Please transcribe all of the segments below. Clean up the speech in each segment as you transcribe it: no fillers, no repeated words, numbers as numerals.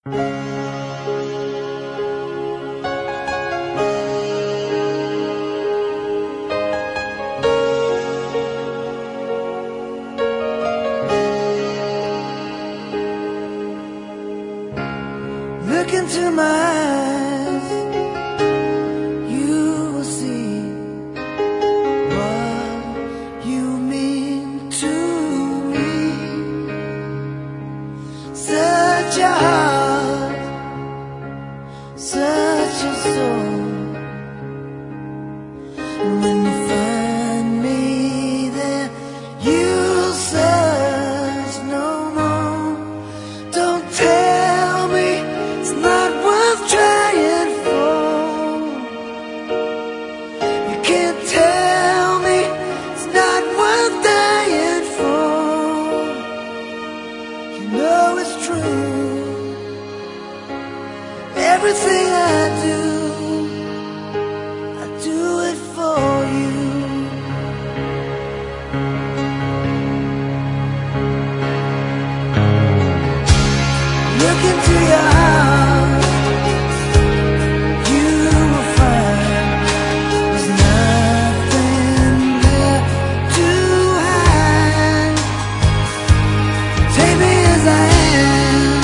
Look into my eyes, you will see what you mean to me. Such a heart, such a soul. And when you find me there, you'll search no more. Don't tell me it's not worth trying for. You can't tell me it's not worth dying for. You know it's true. Everything I do it for you. Look into your heart, you will find there's nothing there to hide. Take me as I am,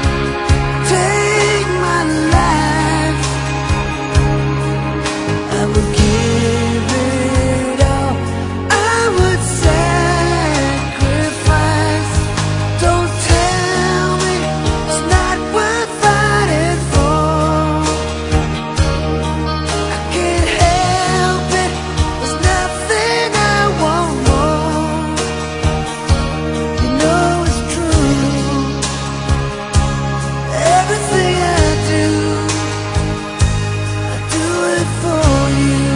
take my life. I would give it all, I would sacrifice. Don't tell me it's not worth fighting for. I can't help it, there's nothing I want more. You know it's true. Everything I do it for you.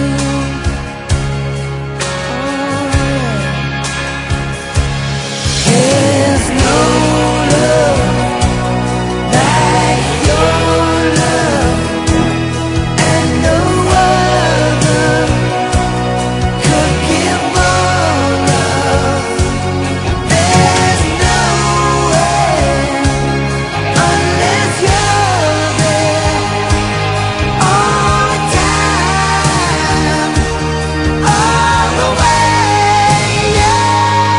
There's no love like your love, and no other could give more love. There's no way unless you're there all the time, all the way, yeah.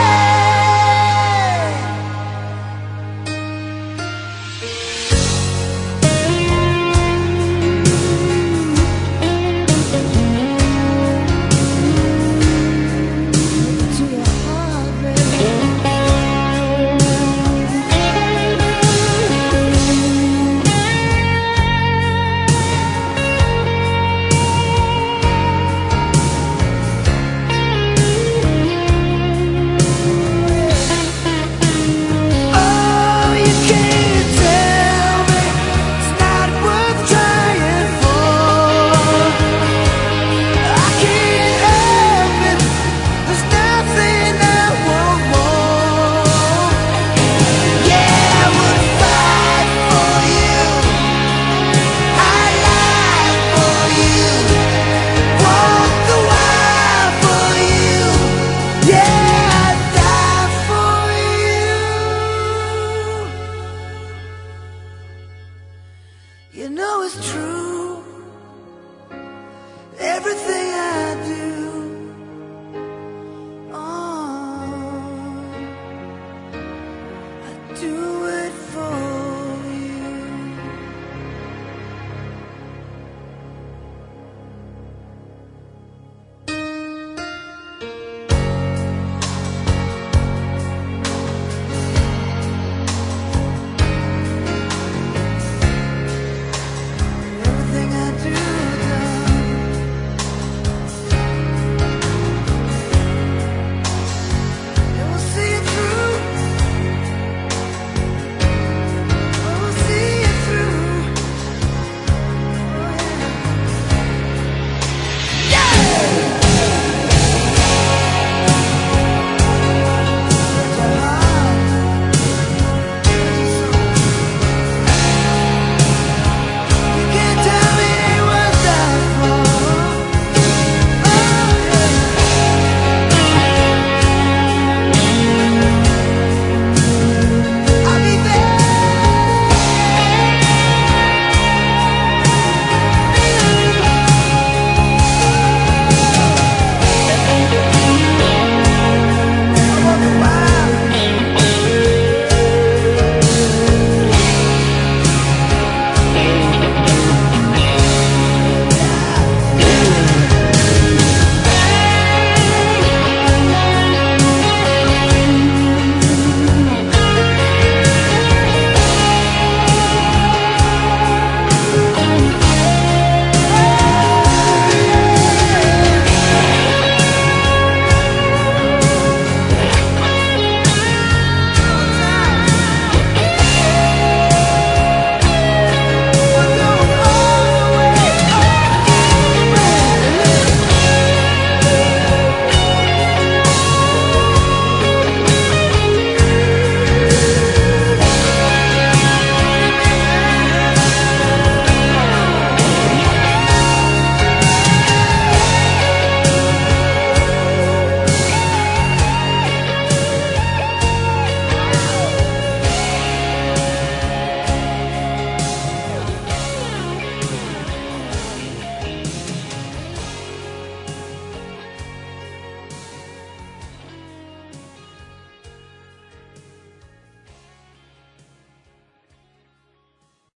To your heart, baby. Oh, you can't tell me it's not worth trying for. I can't help it, there's nothing I want more. Yeah, I would fight for you, I'd lie for you, walk the wire for you. Yeah, I'd die for you. You know it's true.